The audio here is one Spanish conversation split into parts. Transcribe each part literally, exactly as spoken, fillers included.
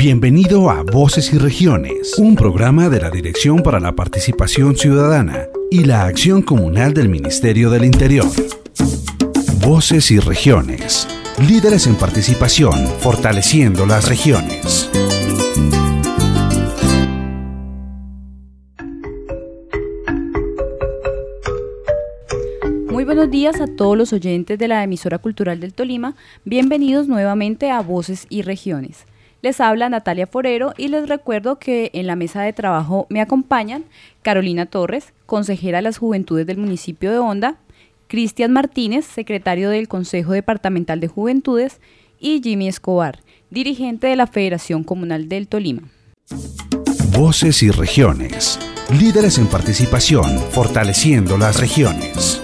Bienvenido a Voces y Regiones, un programa de la Dirección para la Participación Ciudadana y la Acción Comunal del Ministerio del Interior. Voces y Regiones, líderes en participación, fortaleciendo las regiones. Muy buenos días a todos los oyentes de la emisora cultural del Tolima. Bienvenidos nuevamente a Voces y Regiones. Les habla Natalia Forero y les recuerdo que en la mesa de trabajo me acompañan Carolina Torres, consejera de las Juventudes del municipio de Honda, Cristian Martínez, secretario del Consejo Departamental de Juventudes, y Jimmy Escobar, dirigente de la Federación Comunal del Tolima. Voces y Regiones, líderes en participación, fortaleciendo las regiones.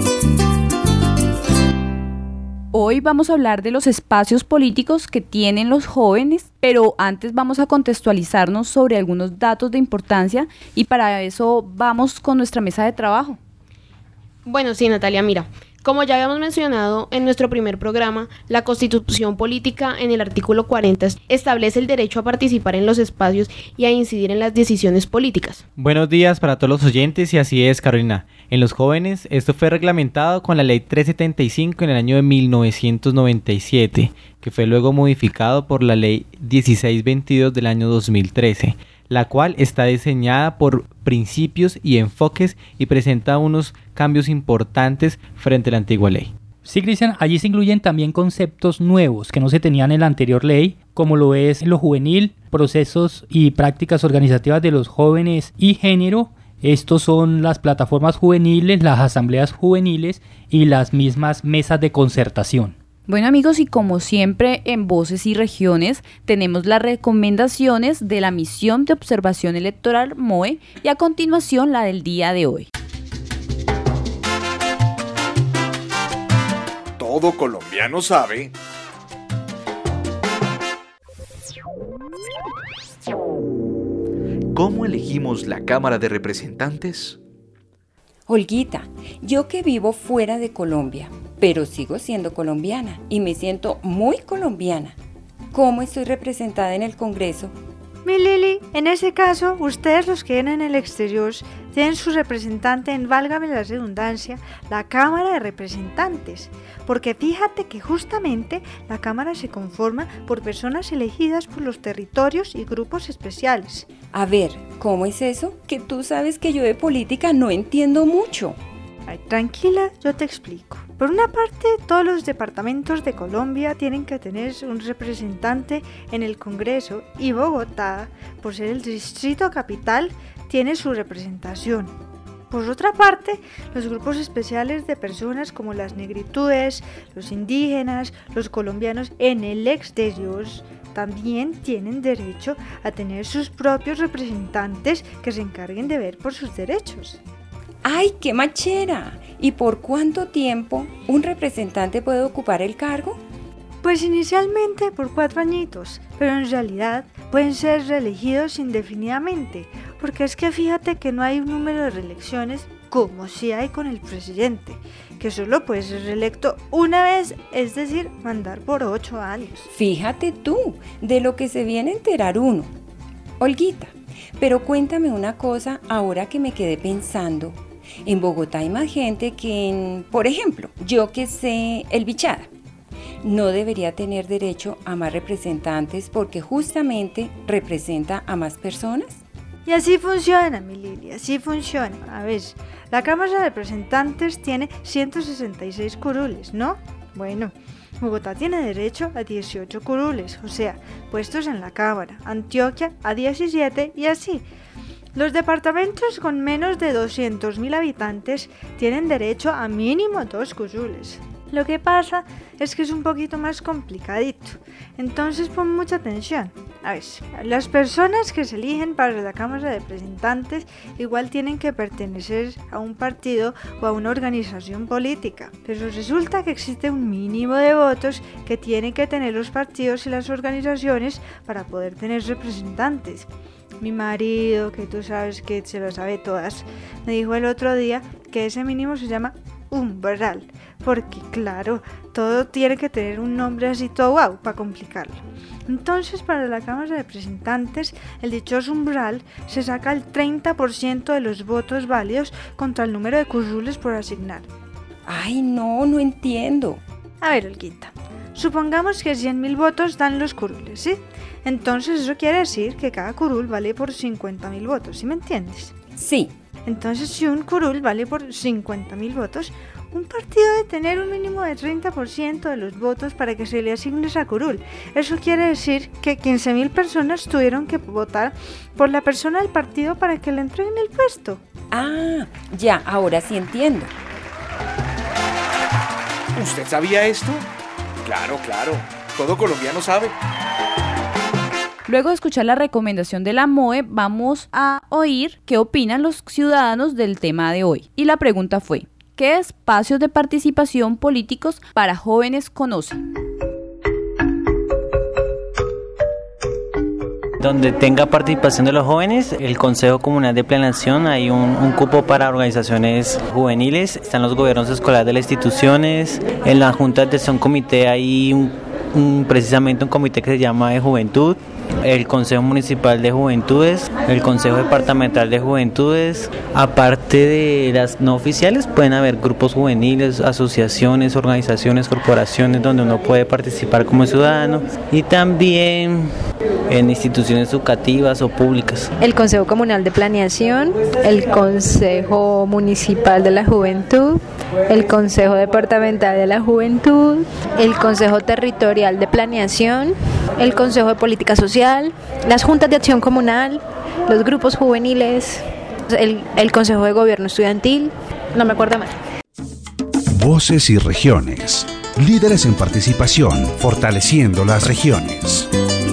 Hoy vamos a hablar de los espacios políticos que tienen los jóvenes, pero antes vamos a contextualizarnos sobre algunos datos de importancia y para eso vamos con nuestra mesa de trabajo. Bueno, sí, Natalia, mira, como ya habíamos mencionado en nuestro primer programa, la Constitución Política en el artículo cuarenta establece el derecho a participar en los espacios y a incidir en las decisiones políticas. Buenos días para todos los oyentes y así es, Carolina. En los jóvenes, esto fue reglamentado con la Ley trescientos setenta y cinco en el año de mil novecientos noventa y siete, que fue luego modificado por la Ley dieciséis veintidós del año dos mil trece, la cual está diseñada por principios y enfoques y presenta unos cambios importantes frente a la antigua ley. Sí, Cristian, allí se incluyen también conceptos nuevos que no se tenían en la anterior ley, como lo es lo juvenil, procesos y prácticas organizativas de los jóvenes y género. Estos son las plataformas juveniles, las asambleas juveniles y las mismas mesas de concertación. Bueno amigos, y como siempre en Voces y Regiones tenemos las recomendaciones de la Misión de Observación Electoral M O E y a continuación la del día de hoy. Todo colombiano sabe. ¿Cómo elegimos la Cámara de Representantes? Olguita, yo que vivo fuera de Colombia, pero sigo siendo colombiana y me siento muy colombiana. ¿Cómo estoy representada en el Congreso? Mi Lili, en ese caso, ustedes los que vienen en el exterior tienen su representante en, válgame la redundancia, la Cámara de Representantes, porque fíjate que justamente la Cámara se conforma por personas elegidas por los territorios y grupos especiales. A ver, ¿cómo es eso? Que tú sabes que yo de política no entiendo mucho. Ay, tranquila, yo te explico. Por una parte, todos los departamentos de Colombia tienen que tener un representante en el Congreso y Bogotá, por ser el distrito capital, tiene su representación. Por otra parte, los grupos especiales de personas como las negritudes, los indígenas, los colombianos en el exterior también tienen derecho a tener sus propios representantes que se encarguen de ver por sus derechos. ¡Ay, qué machera! ¿Y por cuánto tiempo un representante puede ocupar el cargo? Pues inicialmente por cuatro añitos, pero en realidad pueden ser reelegidos indefinidamente, porque es que fíjate que no hay un número de reelecciones como si hay con el presidente, que solo puede ser reelecto una vez, es decir, mandar por ocho años. Fíjate tú, de lo que se viene a enterar uno. Olguita, pero cuéntame una cosa ahora que me quedé pensando. En Bogotá hay más gente que en, por ejemplo, yo que sé, el Bichada. No debería tener derecho a más representantes porque justamente representa a más personas. Y así funciona, mi Lili, así funciona. A ver, la Cámara de Representantes tiene ciento sesenta y seis curules, ¿no? Bueno, Bogotá tiene derecho a dieciocho curules, o sea, puestos en la Cámara. Antioquia a diecisiete y así. Los departamentos con menos de doscientos mil habitantes tienen derecho a mínimo dos curules. Lo que pasa es que es un poquito más complicadito, entonces pon mucha atención. A ver, las personas que se eligen para la Cámara de Representantes igual tienen que pertenecer a un partido o a una organización política, pero resulta que existe un mínimo de votos que tienen que tener los partidos y las organizaciones para poder tener representantes. Mi marido, que tú sabes que se lo sabe todas, me dijo el otro día que ese mínimo se llama umbral, porque claro, todo tiene que tener un nombre así todo guau para complicarlo. Entonces, para la Cámara de Representantes, el dichoso umbral se saca el treinta por ciento de los votos válidos contra el número de curules por asignar. Ay, no, no entiendo. A ver, Olguita, supongamos que cien mil votos dan los curules, ¿sí? Entonces eso quiere decir que cada curul vale por cincuenta mil votos, ¿sí me entiendes? Sí. Entonces, si un curul vale por cincuenta mil votos, un partido debe tener un mínimo de treinta por ciento de los votos para que se le asigne esa curul. Eso quiere decir que quince mil personas tuvieron que votar por la persona del partido para que le entreguen el puesto. Ah, ya, ahora sí entiendo. ¿Usted sabía esto? Claro, claro. Todo colombiano sabe. Luego de escuchar la recomendación de la M O E, vamos a oír qué opinan los ciudadanos del tema de hoy. Y la pregunta fue, ¿qué espacios de participación políticos para jóvenes conocen? Donde tenga participación de los jóvenes, el Consejo Comunal de Planeación, hay un, un cupo para organizaciones juveniles, están los gobiernos escolares de las instituciones, en la Junta de Acción Comité hay un, un, precisamente un comité que se llama de Juventud, el Consejo Municipal de Juventudes, el Consejo Departamental de Juventudes. Aparte de las no oficiales, pueden haber grupos juveniles, asociaciones, organizaciones, corporaciones donde uno puede participar como ciudadano y también en instituciones educativas o públicas. El Consejo Comunal de Planeación, el Consejo Municipal de la Juventud, el Consejo Departamental de la Juventud, el Consejo Territorial de Planeación, el Consejo de Política Social, las Juntas de Acción Comunal, los grupos juveniles, el, el Consejo de Gobierno Estudiantil, no me acuerdo más. Voces y regiones. Líderes en participación, fortaleciendo las regiones.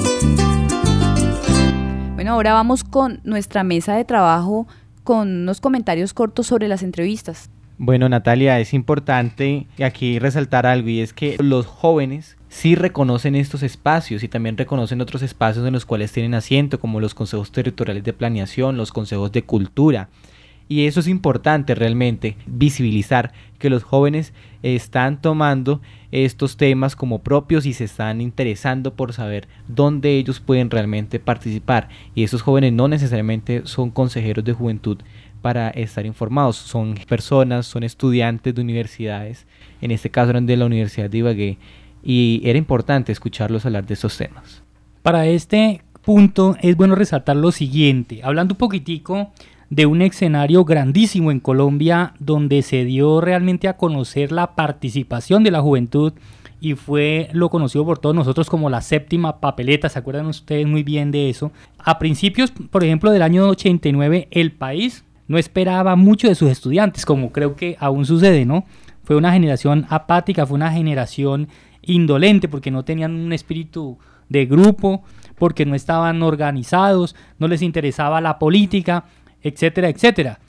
Bueno, ahora vamos con nuestra mesa de trabajo con unos comentarios cortos sobre las entrevistas. Bueno, Natalia, es importante aquí resaltar algo y es que los jóvenes sí reconocen estos espacios y también reconocen otros espacios en los cuales tienen asiento, como los consejos territoriales de planeación, los consejos de cultura. Y eso es importante realmente, visibilizar que los jóvenes están tomando estos temas como propios y se están interesando por saber dónde ellos pueden realmente participar. Y esos jóvenes no necesariamente son consejeros de juventud para estar informados, son personas, son estudiantes de universidades, en este caso eran de la Universidad de Ibagué, y era importante escucharlos hablar de estos temas. Para este punto es bueno resaltar lo siguiente, hablando un poquitico de un escenario grandísimo en Colombia donde se dio realmente a conocer la participación de la juventud y fue lo conocido por todos nosotros como la séptima papeleta, ¿se acuerdan ustedes muy bien de eso? A principios, por ejemplo, del año ochenta y nueve, el país no esperaba mucho de sus estudiantes, como creo que aún sucede, ¿no? Fue una generación apática, fue una generación indolente porque no tenían un espíritu de grupo, porque no estaban organizados, no les interesaba la política, etcétera, etcétera.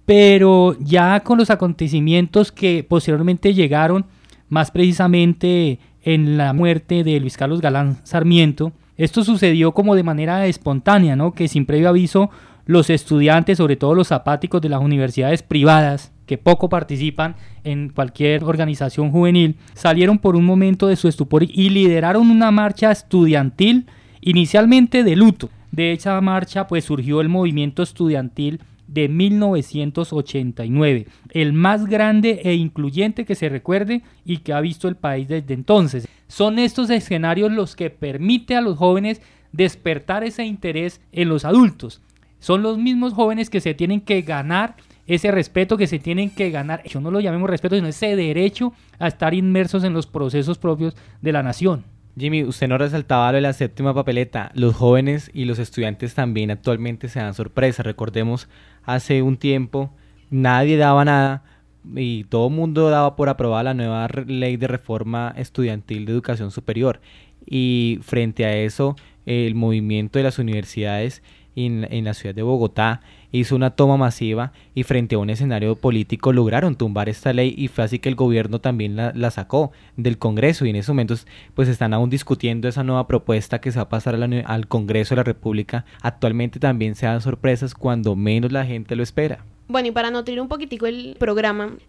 Pero ya con los acontecimientos que posteriormente llegaron, más precisamente en la muerte de Luis Carlos Galán Sarmiento, esto sucedió como de manera espontánea, ¿no? Que sin previo aviso los estudiantes, sobre todo los apáticos de las universidades privadas, que poco participan en cualquier organización juvenil, salieron por un momento de su estupor y lideraron una marcha estudiantil, inicialmente de luto. De esa marcha pues surgió el movimiento estudiantil de mil novecientos ochenta y nueve, el más grande e incluyente que se recuerde y que ha visto el país desde entonces. Son estos escenarios los que permiten a los jóvenes despertar ese interés en los adultos. Son los mismos jóvenes que se tienen que ganar ese respeto, que se tienen que ganar, yo no lo llamemos respeto, sino ese derecho a estar inmersos en los procesos propios de la nación. Jimmy, usted nos resaltaba lo de la séptima papeleta. Los jóvenes y los estudiantes también actualmente se dan sorpresa. Recordemos, hace un tiempo nadie daba nada y todo el mundo daba por aprobada la nueva re- ley de reforma estudiantil de educación superior. Y frente a eso, el movimiento de las universidades en, en la ciudad de Bogotá hizo una toma masiva y frente a un escenario político lograron tumbar esta ley y fue así que el gobierno también la, la sacó del Congreso y en esos momentos pues están aún discutiendo esa nueva propuesta que se va a pasar a la, al Congreso de la República. Actualmente también se dan sorpresas cuando menos la gente lo espera. Bueno, y para nutrir un poquitico el programa,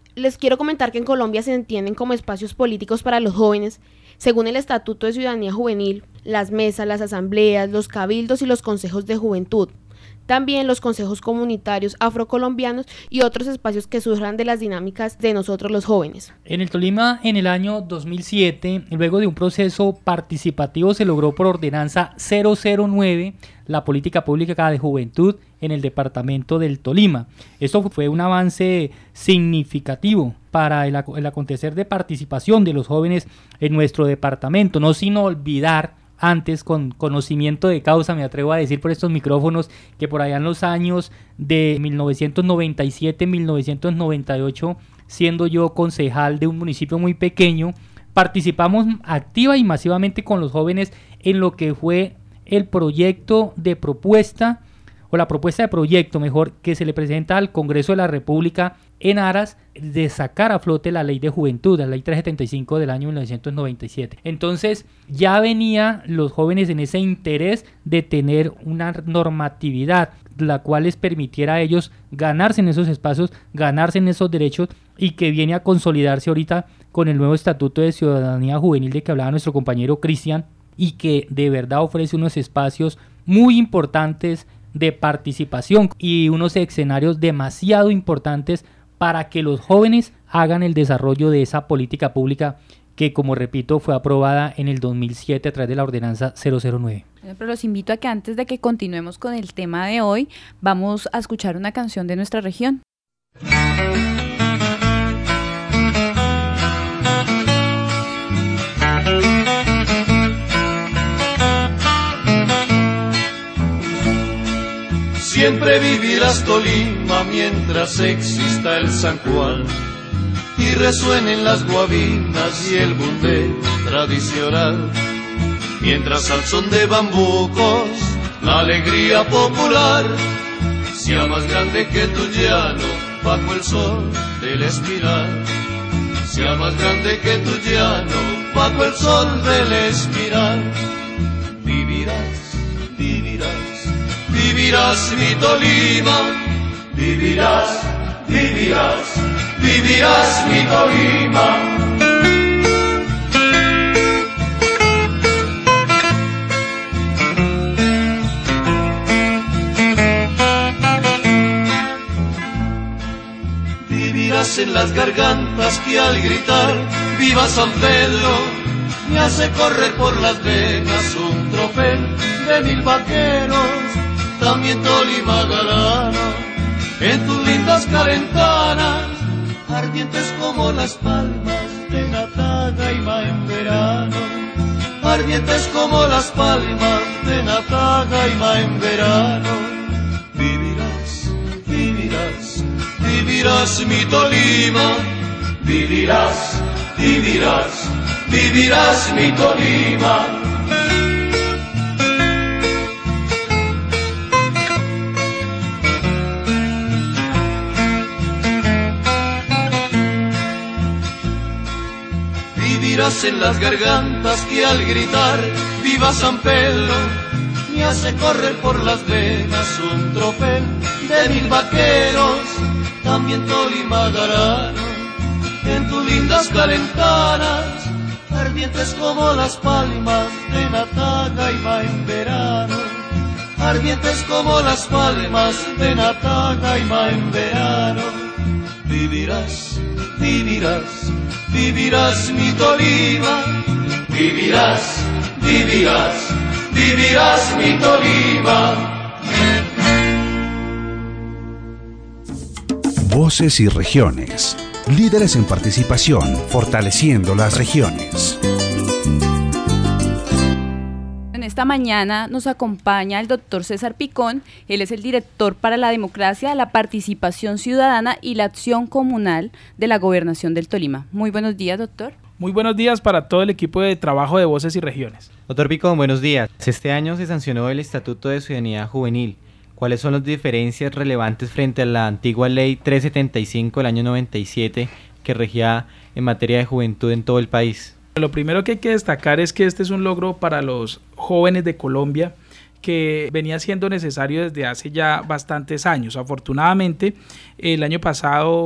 Les quiero comentar que en Colombia se entienden como espacios políticos para los jóvenes, según el Estatuto de Ciudadanía Juvenil, las mesas, las asambleas, los cabildos y los consejos de juventud. También los consejos comunitarios afrocolombianos y otros espacios que surjan de las dinámicas de nosotros los jóvenes. En el Tolima, en el año dos mil siete, luego de un proceso participativo, se logró por ordenanza cero cero nueve la política pública de juventud en el departamento del Tolima. Esto fue un avance significativo para el, el acontecer de participación de los jóvenes en nuestro departamento, no sin olvidar antes, con conocimiento de causa, me atrevo a decir por estos micrófonos, que por allá en los años de mil novecientos noventa y siete a mil novecientos noventa y ocho, siendo yo concejal de un municipio muy pequeño, participamos activa y masivamente con los jóvenes en lo que fue el proyecto de propuesta, o la propuesta de proyecto, mejor, que se le presenta al Congreso de la República en aras de sacar a flote la Ley de Juventud, la Ley trescientos setenta y cinco del año mil novecientos noventa y siete. Entonces, ya venía los jóvenes en ese interés de tener una normatividad la cual les permitiera a ellos ganarse en esos espacios, ganarse en esos derechos, y que viene a consolidarse ahorita con el nuevo Estatuto de Ciudadanía Juvenil de que hablaba nuestro compañero Cristian, y que de verdad ofrece unos espacios muy importantes de participación y unos escenarios demasiado importantes para que los jóvenes hagan el desarrollo de esa política pública que, como repito, fue aprobada en el dos mil siete a través de la ordenanza cero cero nueve. Pero los invito a que antes de que continuemos con el tema de hoy, vamos a escuchar una canción de nuestra región. Siempre vivirás Tolima mientras exista el San Juan y resuenen las guabinas y el bundé tradicional. Mientras al son de bambucos la alegría popular sea más grande que tu llano bajo el sol del espiral. Sea más grande que tu llano bajo el sol del espiral. Vivirás, vivirás. Vivirás mi Tolima, vivirás, vivirás, vivirás mi Tolima. Vivirás en las gargantas que al gritar viva San Pedro me hace correr por las venas un tropel de mil vaqueros. También Tolima galano, en tus lindas calentanas, ardientes como las palmas de Natagaima en verano, ardientes como las palmas de Natagaima en verano. Vivirás, vivirás, vivirás mi Tolima, vivirás, vivirás, vivirás mi Tolima. Vivirás en las gargantas que al gritar viva San Pedro me hace correr por las venas un tropel de mil vaqueros. También Tolima galano, en tus lindas calentanas, ardientes como las palmas de Natagaima en verano, ardientes como las palmas de Natagaima en verano. Vivirás, vivirás, vivirás mi Tolima, vivirás, vivirás, vivirás mi Tolima. Voces y regiones. Líderes en participación, fortaleciendo las regiones. Esta mañana nos acompaña el doctor César Picón. Él es el director para la democracia, la participación ciudadana y la acción comunal de la Gobernación del Tolima. Muy buenos días, doctor. Muy buenos días para todo el equipo de trabajo de Voces y Regiones. Doctor Picón, buenos días. Este año se sancionó el Estatuto de Ciudadanía Juvenil. ¿Cuáles son las diferencias relevantes frente a la antigua Ley trescientos setenta y cinco del año noventa y siete que regía en materia de juventud en todo el país? Lo primero que hay que destacar es que este es un logro para los jóvenes de Colombia que venía siendo necesario desde hace ya bastantes años. Afortunadamente, el año pasado,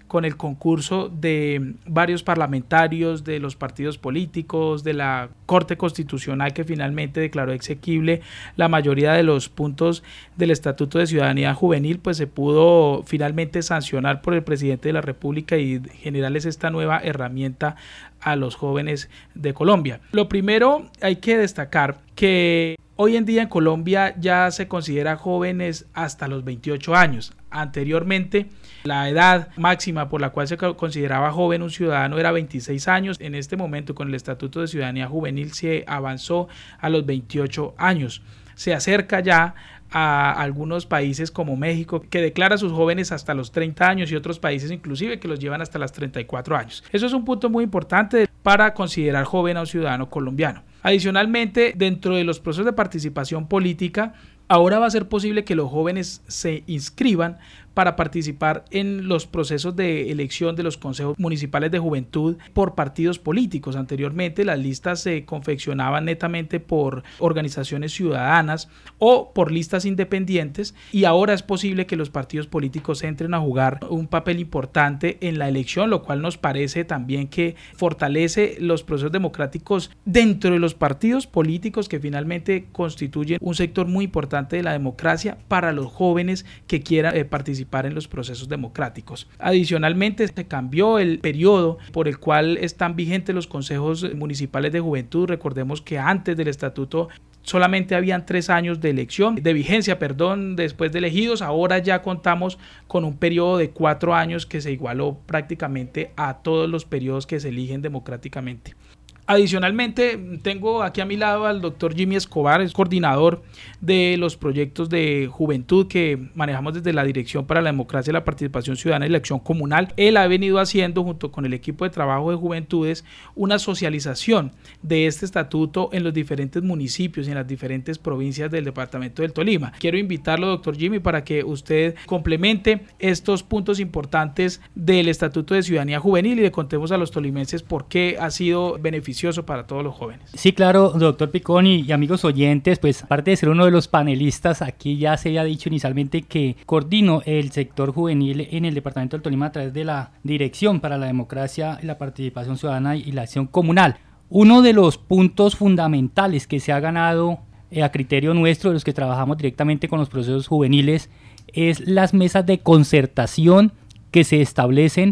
con el concurso de varios parlamentarios, de los partidos políticos, de la Corte Constitucional, que finalmente declaró exequible la mayoría de los puntos del Estatuto de Ciudadanía Juvenil, pues se pudo finalmente sancionar por el presidente de la República y generarles esta nueva herramienta a los jóvenes de Colombia. Lo primero, hay que destacar que hoy en día en Colombia ya se considera jóvenes hasta los veintiocho años. Anteriormente, la edad máxima por la cual se consideraba joven un ciudadano era veintiséis años. En este momento, con el Estatuto de Ciudadanía Juvenil, se avanzó a los veintiocho años. Se acerca ya a algunos países como México, que declara a sus jóvenes hasta los treinta años, y otros países inclusive que los llevan hasta los treinta y cuatro años. Eso es un punto muy importante para considerar joven a un ciudadano colombiano. Adicionalmente, dentro de los procesos de participación política, ahora va a ser posible que los jóvenes se inscriban para participar en los procesos de elección de los consejos municipales de juventud por partidos políticos. Anteriormente las listas se confeccionaban netamente por organizaciones ciudadanas o por listas independientes, y ahora es posible que los partidos políticos entren a jugar un papel importante en la elección, lo cual nos parece también que fortalece los procesos democráticos dentro de los partidos políticos, que finalmente constituyen un sector muy importante de la democracia para los jóvenes que quieran eh, participar en los procesos democráticos. Adicionalmente, se cambió el periodo por el cual están vigentes los consejos municipales de juventud. Recordemos que antes del estatuto solamente habían tres años de elección, de vigencia, perdón, después de elegidos. Ahora ya contamos con un periodo de cuatro años que se igualó prácticamente a todos los periodos que se eligen democráticamente. Adicionalmente, tengo aquí a mi lado al doctor Jimmy Escobar, es coordinador de los proyectos de juventud que manejamos desde la Dirección para la Democracia, la Participación Ciudadana y la Acción Comunal. Él ha venido haciendo, junto con el equipo de trabajo de juventudes, una socialización de este estatuto en los diferentes municipios y en las diferentes provincias del departamento del Tolima. Quiero invitarlo, doctor Jimmy, para que usted complemente estos puntos importantes del Estatuto de Ciudadanía Juvenil y le contemos a los tolimenses por qué ha sido beneficioso para todos los jóvenes. Sí, claro, doctor Picón y, y amigos oyentes, pues aparte de ser uno de los panelistas, aquí ya se había dicho inicialmente que coordino el sector juvenil en el departamento del Tolima a través de la Dirección para la Democracia, la Participación Ciudadana y la Acción Comunal. Uno de los puntos fundamentales que se ha ganado eh, a criterio nuestro, de los que trabajamos directamente con los procesos juveniles, es las mesas de concertación que se establecen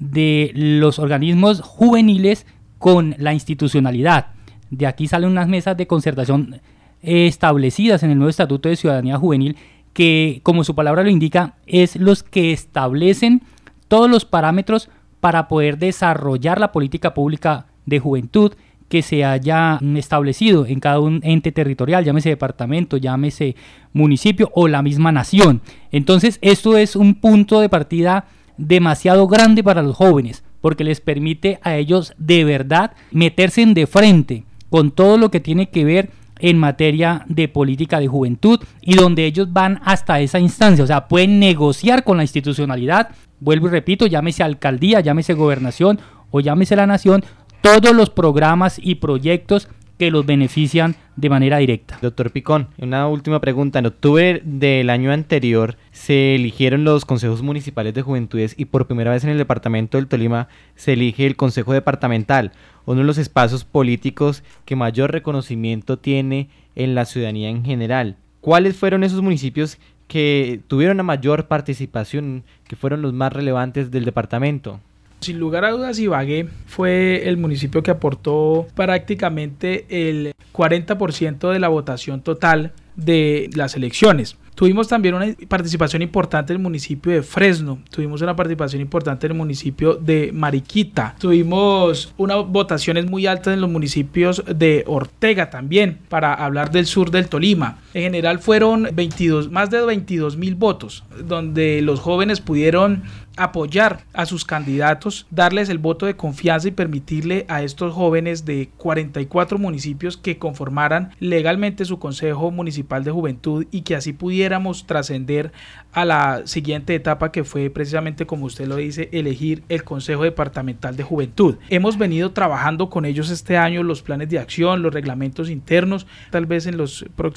de los organismos juveniles con la institucionalidad. De aquí salen unas mesas de concertación eh, establecidas en el nuevo Estatuto de Ciudadanía Juvenil, que, como su palabra lo indica, es los que establecen todos los parámetros para poder desarrollar la política pública de juventud que se haya establecido en cada un ente territorial, llámese departamento, llámese municipio o la misma nación. Entonces, esto es un punto de partida demasiado grande para los jóvenes, porque les permite a ellos de verdad meterse de frente con todo lo que tiene que ver en materia de política de juventud, y donde ellos van hasta esa instancia, o sea, pueden negociar con la institucionalidad, vuelvo y repito, llámese alcaldía, llámese gobernación o llámese la nación, todos los programas y proyectos que los benefician de manera directa. Doctor Picón, una última pregunta. En octubre del año anterior se eligieron los consejos municipales de juventudes y por primera vez en el departamento del Tolima se elige el consejo departamental, uno de los espacios políticos que mayor reconocimiento tiene en la ciudadanía en general. ¿Cuáles fueron esos municipios que tuvieron la mayor participación, que fueron los más relevantes del departamento? Sin lugar a dudas, Ibagué fue el municipio que aportó prácticamente el cuarenta por ciento de la votación total de las elecciones. Tuvimos también una participación importante en el municipio de Fresno, tuvimos una participación importante en el municipio de Mariquita, tuvimos unas votaciones muy altas en los municipios de Ortega también, para hablar del sur del Tolima. En general fueron veintidós, más de veintidós mil votos, donde los jóvenes pudieron apoyar a sus candidatos, darles el voto de confianza y permitirle a estos jóvenes de cuarenta y cuatro municipios que conformaran legalmente su Consejo Municipal de Juventud, y que así pudiéramos trascender a la siguiente etapa, que fue precisamente, como usted lo dice, elegir el Consejo Departamental de Juventud. Hemos venido trabajando con ellos este año los planes de acción, los reglamentos internos. Tal vez en los próximos quince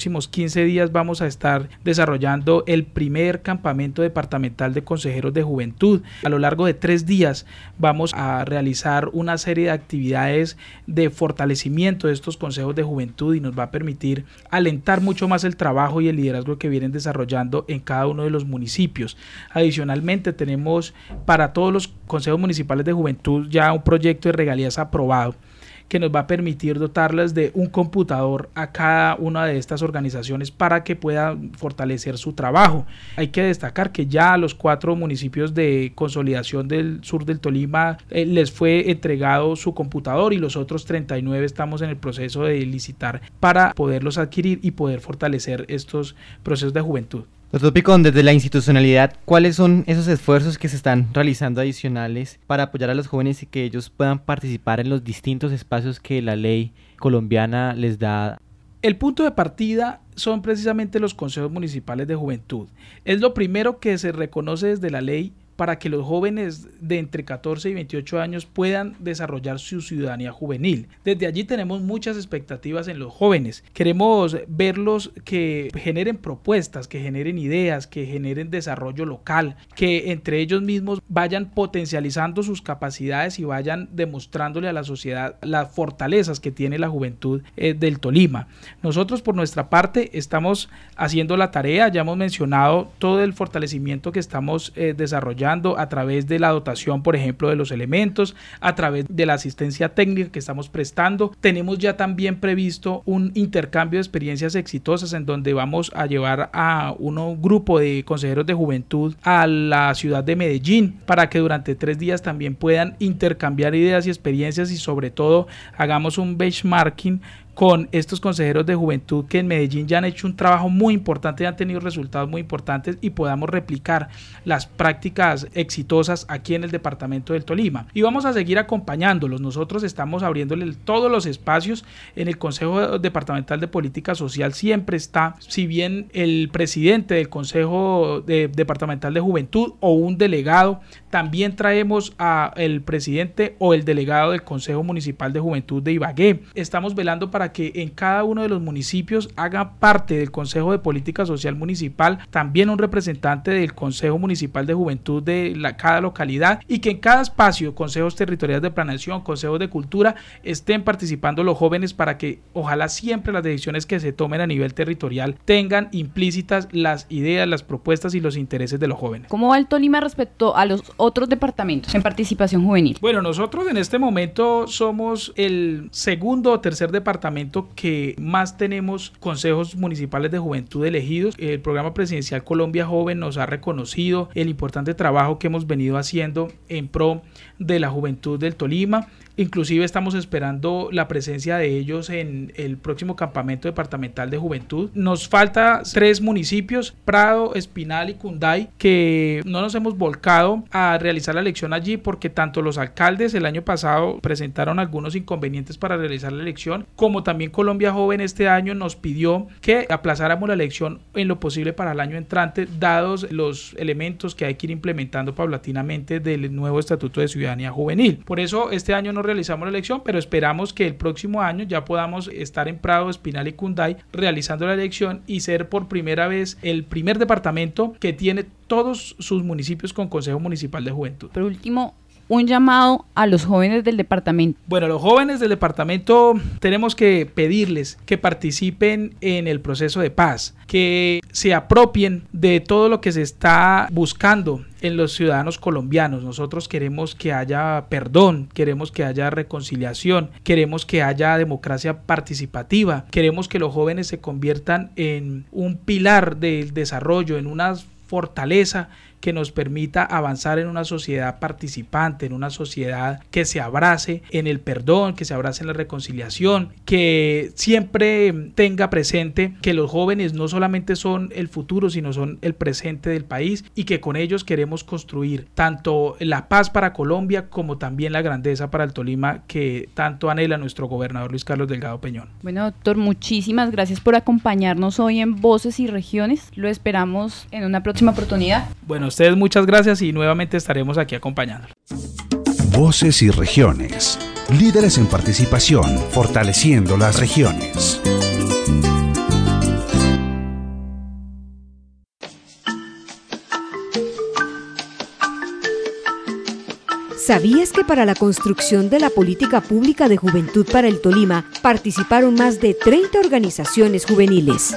quince días vamos a estar desarrollando el primer campamento departamental de consejeros de juventud. A lo largo de tres días vamos a realizar una serie de actividades de fortalecimiento de estos consejos de juventud y nos va a permitir alentar mucho más el trabajo y el liderazgo que vienen desarrollando en cada uno de los municipios. Adicionalmente, tenemos para todos los consejos municipales de juventud ya un proyecto de regalías aprobado que nos va a permitir dotarlas de un computador a cada una de estas organizaciones para que puedan fortalecer su trabajo. Hay que destacar que ya a los cuatro municipios de consolidación del sur del Tolima eh, les fue entregado su computador y los otros treinta y nueve estamos en el proceso de licitar para poderlos adquirir y poder fortalecer estos procesos de juventud. Doctor Picón, desde la institucionalidad, ¿cuáles son esos esfuerzos que se están realizando adicionales para apoyar a los jóvenes y que ellos puedan participar en los distintos espacios que la ley colombiana les da? El punto de partida son precisamente los consejos municipales de juventud. Es lo primero que se reconoce desde la ley para que los jóvenes de entre catorce y veintiocho años puedan desarrollar su ciudadanía juvenil. Desde allí tenemos muchas expectativas en los jóvenes. Queremos verlos que generen propuestas, que generen ideas, que generen desarrollo local, que entre ellos mismos vayan potencializando sus capacidades y vayan demostrándole a la sociedad las fortalezas que tiene la juventud eh, del Tolima. Nosotros por nuestra parte estamos haciendo la tarea, ya hemos mencionado todo el fortalecimiento que estamos eh, desarrollando a través de la dotación, por ejemplo, de los elementos, a través de la asistencia técnica que estamos prestando. Tenemos ya también previsto un intercambio de experiencias exitosas en donde vamos a llevar a un grupo de consejeros de juventud a la ciudad de Medellín para que durante tres días también puedan intercambiar ideas y experiencias y sobre todo hagamos un benchmarking con estos consejeros de juventud que en Medellín ya han hecho un trabajo muy importante y han tenido resultados muy importantes y podamos replicar las prácticas exitosas aquí en el departamento del Tolima. Y vamos a seguir acompañándolos. Nosotros estamos abriéndole todos los espacios. En el Consejo Departamental de Política Social siempre está, si bien el presidente del Consejo de, Departamental de Juventud o un delegado, también traemos a el presidente o el delegado del Consejo Municipal de Juventud de Ibagué. Estamos velando para para que en cada uno de los municipios haga parte del Consejo de Política Social Municipal también un representante del Consejo Municipal de Juventud de la, cada localidad y que en cada espacio, consejos territoriales de planeación, consejos de cultura, estén participando los jóvenes para que ojalá siempre las decisiones que se tomen a nivel territorial tengan implícitas las ideas, las propuestas y los intereses de los jóvenes. ¿Cómo va el Tolima respecto a los otros departamentos en participación juvenil? Bueno, nosotros en este momento somos el segundo o tercer departamento que más tenemos consejos municipales de juventud elegidos. El programa presidencial Colombia Joven nos ha reconocido el importante trabajo que hemos venido haciendo en pro de la juventud del Tolima. Inclusive estamos esperando la presencia de ellos en el próximo campamento departamental de juventud. Nos falta tres municipios, Prado, Espinal y Cunday, que no nos hemos volcado a realizar la elección allí porque tanto los alcaldes el año pasado presentaron algunos inconvenientes para realizar la elección, como también Colombia Joven este año nos pidió que aplazáramos la elección en lo posible para el año entrante, dados los elementos que hay que ir implementando paulatinamente del nuevo Estatuto de Ciudadanía Juvenil. Por eso este año no realizamos la elección, pero esperamos que el próximo año ya podamos estar en Prado, Espinal y Cunday realizando la elección y ser por primera vez el primer departamento que tiene todos sus municipios con Consejo Municipal de Juventud. Por último, un llamado a los jóvenes del departamento. Bueno, los jóvenes del departamento tenemos que pedirles que participen en el proceso de paz, que se apropien de todo lo que se está buscando en los ciudadanos colombianos. Nosotros queremos que haya perdón, queremos que haya reconciliación, queremos que haya democracia participativa, queremos que los jóvenes se conviertan en un pilar del desarrollo, en una fortaleza que nos permita avanzar en una sociedad participante, en una sociedad que se abrace en el perdón, que se abrace en la reconciliación, que siempre tenga presente que los jóvenes no solamente son el futuro, sino son el presente del país y que con ellos queremos construir tanto la paz para Colombia como también la grandeza para el Tolima que tanto anhela nuestro gobernador Luis Carlos Delgado Peñón. Bueno, doctor, muchísimas gracias por acompañarnos hoy en Voces y Regiones. Lo esperamos en una próxima oportunidad. Bueno, a ustedes muchas gracias y nuevamente estaremos aquí acompañándolos. Voces y Regiones. Líderes en participación, fortaleciendo las regiones. ¿Sabías que para la construcción de la política pública de juventud para el Tolima participaron más de treinta organizaciones juveniles?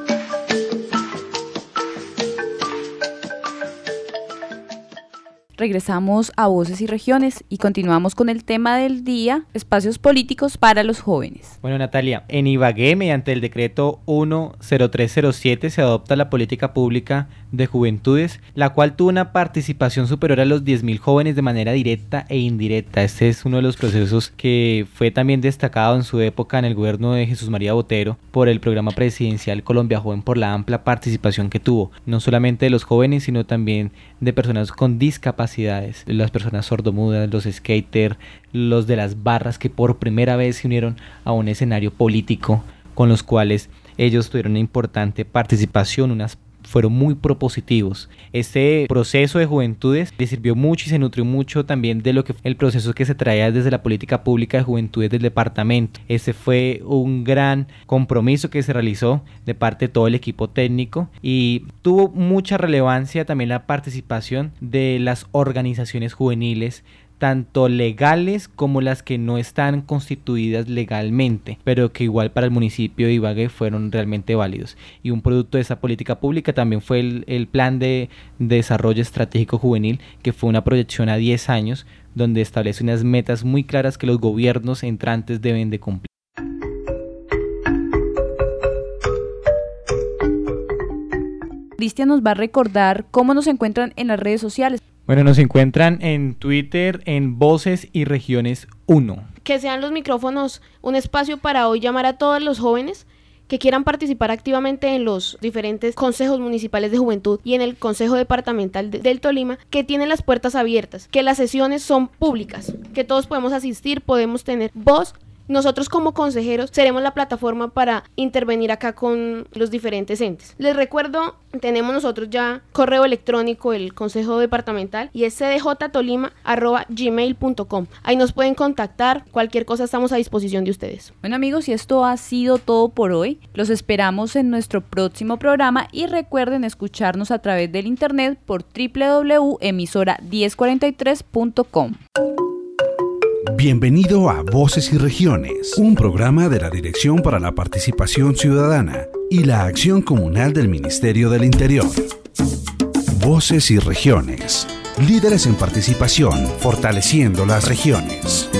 Regresamos a Voces y Regiones y continuamos con el tema del día, espacios políticos para los jóvenes. Bueno, Natalia, en Ibagué, mediante el decreto uno cero tres cero siete, se adopta la política pública de juventudes, la cual tuvo una participación superior a los diez mil jóvenes de manera directa e indirecta. Este es uno de los procesos que fue también destacado en su época en el gobierno de Jesús María Botero por el programa presidencial Colombia Joven, por la amplia participación que tuvo, no solamente de los jóvenes, sino también de personas con discapacidades, las personas sordomudas, los skaters, los de las barras, que por primera vez se unieron a un escenario político, con los cuales ellos tuvieron una importante participación, unas fueron muy propositivos. Este proceso de juventudes le sirvió mucho y se nutrió mucho también de lo que fue el proceso que se traía desde la política pública de juventudes del departamento. Este fue un gran compromiso que se realizó de parte de todo el equipo técnico y tuvo mucha relevancia también la participación de las organizaciones juveniles, tanto legales como las que no están constituidas legalmente, pero que igual para el municipio de Ibagué fueron realmente válidos. Y un producto de esa política pública también fue el, el Plan de, de Desarrollo Estratégico Juvenil, que fue una proyección a diez años, donde establece unas metas muy claras que los gobiernos entrantes deben de cumplir. Cristian nos va a recordar cómo nos encuentran en las redes sociales. Bueno, nos encuentran en Twitter en Voces y Regiones uno. Que sean los micrófonos un espacio para hoy llamar a todos los jóvenes que quieran participar activamente en los diferentes consejos municipales de juventud y en el Consejo Departamental de, del Tolima, que tienen las puertas abiertas, que las sesiones son públicas, que todos podemos asistir, podemos tener voz. Nosotros como consejeros seremos la plataforma para intervenir acá con los diferentes entes. Les recuerdo, tenemos nosotros ya correo electrónico, el Consejo Departamental, y es c d j tolima arroba gmail punto com. Ahí nos pueden contactar, cualquier cosa estamos a disposición de ustedes. Bueno amigos, y esto ha sido todo por hoy. Los esperamos en nuestro próximo programa y recuerden escucharnos a través del internet por w w w punto emisora diez cuarenta y tres punto com. Bienvenido a Voces y Regiones, un programa de la Dirección para la Participación Ciudadana y la Acción Comunal del Ministerio del Interior. Voces y Regiones, líderes en participación, fortaleciendo las regiones.